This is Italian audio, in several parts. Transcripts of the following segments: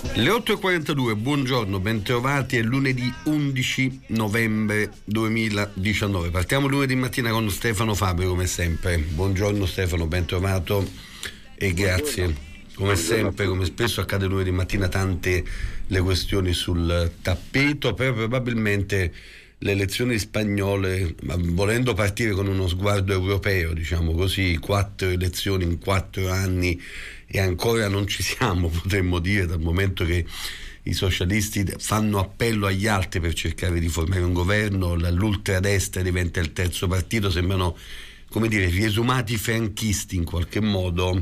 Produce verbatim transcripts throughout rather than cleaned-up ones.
Le otto e quarantadue, buongiorno, bentrovati, è lunedì undici novembre duemiladiciannove. Partiamo lunedì mattina con Stefano Fabio, come sempre. Buongiorno Stefano, bentrovato e grazie. Come buongiorno. Sempre, come spesso accade lunedì mattina, tante le questioni sul tappeto, però probabilmente le elezioni spagnole, volendo partire con uno sguardo europeo, diciamo così, quattro elezioni in quattro anni e ancora non ci siamo, potremmo dire, dal momento che i socialisti fanno appello agli altri per cercare di formare un governo, l'ultradestra diventa il terzo partito, sembrano, come dire, riesumati franchisti in qualche modo.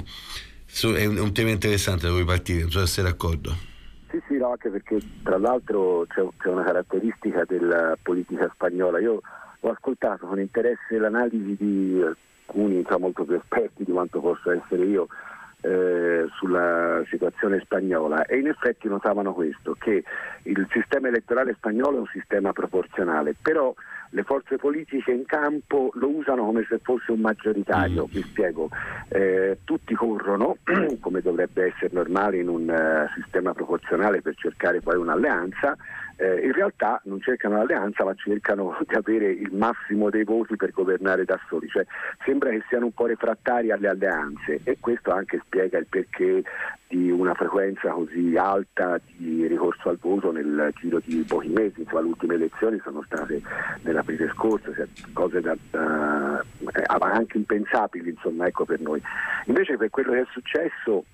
È un, è un tema interessante da cui partire, non so se sei d'accordo. Sì, sì, no, anche perché tra l'altro c'è, c'è una caratteristica della politica spagnola. Io ho ascoltato con interesse l'analisi di alcuni, insomma, molto più esperti di quanto posso essere io, Eh, sulla situazione spagnola, e in effetti notavano questo, che il sistema elettorale spagnolo è un sistema proporzionale, però le forze politiche in campo lo usano come se fosse un maggioritario. Vi spiego, eh, tutti corrono come dovrebbe essere normale in un uh, sistema proporzionale per cercare poi un'alleanza. Eh, in realtà non cercano l'alleanza, ma cercano di avere il massimo dei voti per governare da soli, cioè sembra che siano un po' refrattari alle alleanze, e questo anche spiega il perché di una frequenza così alta di ricorso al voto nel giro di pochi mesi. Insomma, le ultime elezioni sono state nell'aprile scorso, cioè cose da, da, anche impensabili, insomma, ecco, per noi. Invece per quello che è successo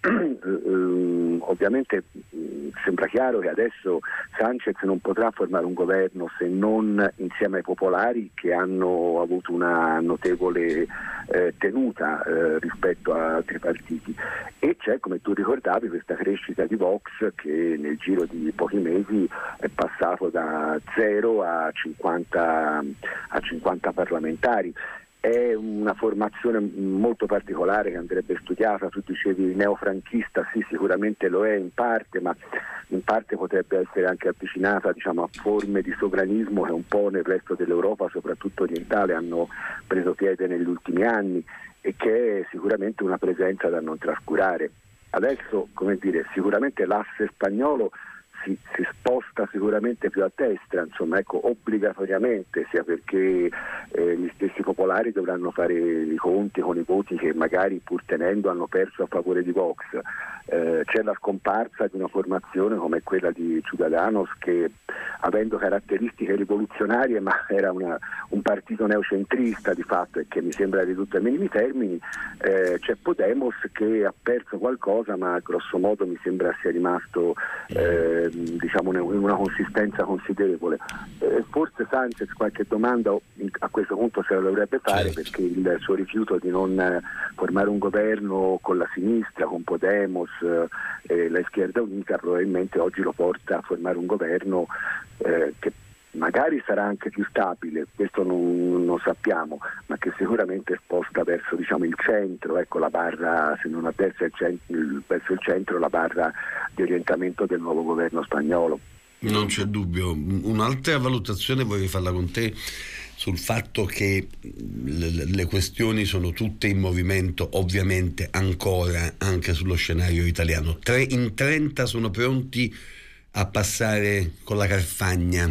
ehm, ovviamente mh, sembra chiaro che adesso Sanchez non potrà formare un governo se non insieme ai popolari, che hanno avuto una notevole eh, tenuta eh, rispetto a altri partiti, e c'è, come tu ricordavi, questa crescita di Vox che nel giro di pochi mesi è passato da zero a cinquanta, a cinquanta parlamentari. È una formazione molto particolare che andrebbe studiata. Tu dicevi neofranchista, sì, sicuramente lo è in parte, ma in parte potrebbe essere anche avvicinata, diciamo, a forme di sovranismo che un po' nel resto dell'Europa, soprattutto orientale, hanno preso piede negli ultimi anni, e che è sicuramente una presenza da non trascurare. Adesso, come dire, sicuramente l'asse spagnolo Si, si sposta sicuramente più a destra, insomma, ecco, obbligatoriamente, sia perché eh, gli stessi popolari dovranno fare i conti con i voti che magari, pur tenendo, hanno perso a favore di Vox. Eh, c'è la scomparsa di una formazione come quella di Ciudadanos, che, avendo caratteristiche rivoluzionarie, ma era una, un partito neocentrista di fatto, e che mi sembra ridotto ai minimi termini. Eh, c'è Podemos, che ha perso qualcosa, ma grosso modo mi sembra sia rimasto eh, diciamo in una consistenza considerevole. Eh, forse Sanchez qualche domanda a questo punto se la dovrebbe fare, certo, perché il suo rifiuto di non formare un governo con la sinistra, con Podemos e eh, la Izquierda Unita, probabilmente oggi lo porta a formare un governo eh, che magari sarà anche più stabile, questo non, non sappiamo, ma che sicuramente sposta verso, diciamo, il centro, ecco, la barra, se non a destra il centro, verso il centro, la barra di orientamento del nuovo governo spagnolo. Non c'è dubbio. Un'altra valutazione vorrei farla con te sul fatto che le, le questioni sono tutte in movimento, ovviamente ancora anche sullo scenario italiano. Tre in trenta sono pronti a passare con la Carfagna,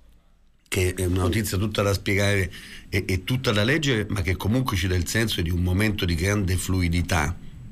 che è una notizia tutta da spiegare e, e tutta da leggere, ma che comunque ci dà il senso di un momento di grande fluidità.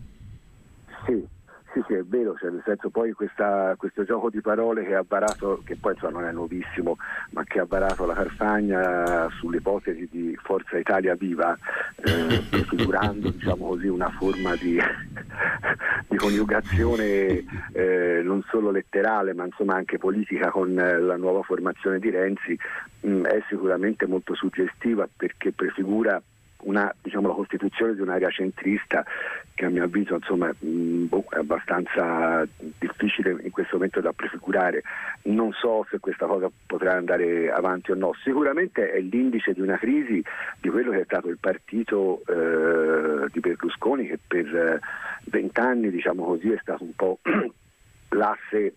Sì, sì, sì, è vero, cioè, nel senso, poi questa, questo gioco di parole che ha varato, che poi insomma non è nuovissimo, ma che ha varato la Carfagna sull'ipotesi di Forza Italia Viva, eh, prefigurando, diciamo così, una forma di, di coniugazione eh, non solo letterale, ma insomma anche politica con la nuova formazione di Renzi, mh, è sicuramente molto suggestiva, perché prefigura una, diciamo, la costituzione di un'area centrista che, a mio avviso, insomma, mh, boh, è abbastanza difficile in questo momento da prefigurare. Non so se questa cosa potrà andare avanti o no. Sicuramente è l'indice di una crisi di quello che è stato il partito eh, di Berlusconi, che per vent'anni, diciamo così, è stato un po' l'asse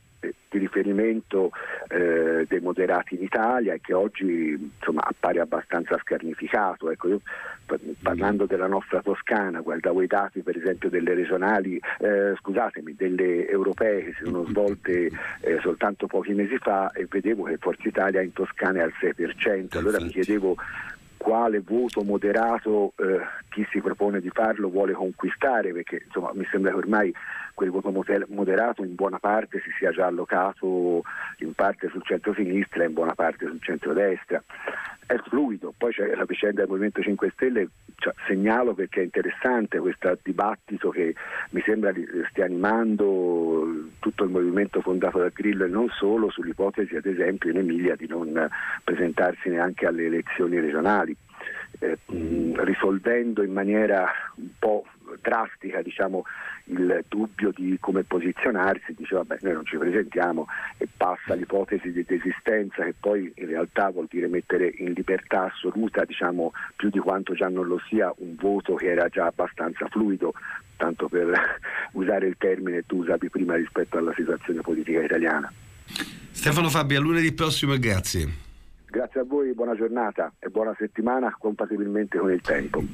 di riferimento eh, dei moderati in Italia e che oggi insomma appare abbastanza scarnificato. Ecco, io parlando della nostra Toscana, guardavo i dati per esempio delle regionali, eh, scusatemi, delle europee che si sono svolte eh, soltanto pochi mesi fa e vedevo che Forza Italia in Toscana è al sei per cento. Allora mi chiedevo quale voto moderato eh, chi si propone di farlo vuole conquistare, perché insomma mi sembra che ormai quel voto moderato in buona parte si sia già allocato in parte sul centro-sinistra e in buona parte sul centro-destra. È fluido, poi c'è la vicenda del Movimento cinque Stelle, cioè, segnalo perché è interessante questo dibattito che mi sembra stia animando tutto il movimento fondato da Grillo e non solo, sull'ipotesi ad esempio in Emilia di non presentarsi neanche alle elezioni regionali, eh, mh, risolvendo in maniera un po' drastica diciamo il dubbio di come posizionarsi. Diceva beh, noi non ci presentiamo e passa l'ipotesi di desistenza, che poi in realtà vuol dire mettere in libertà assoluta, diciamo più di quanto già non lo sia, un voto che era già abbastanza fluido, tanto per usare il termine che tu usavi prima rispetto alla situazione politica italiana. Stefano Fabi, a lunedì prossimo e grazie. Grazie a voi, buona giornata e buona settimana compatibilmente con il tempo.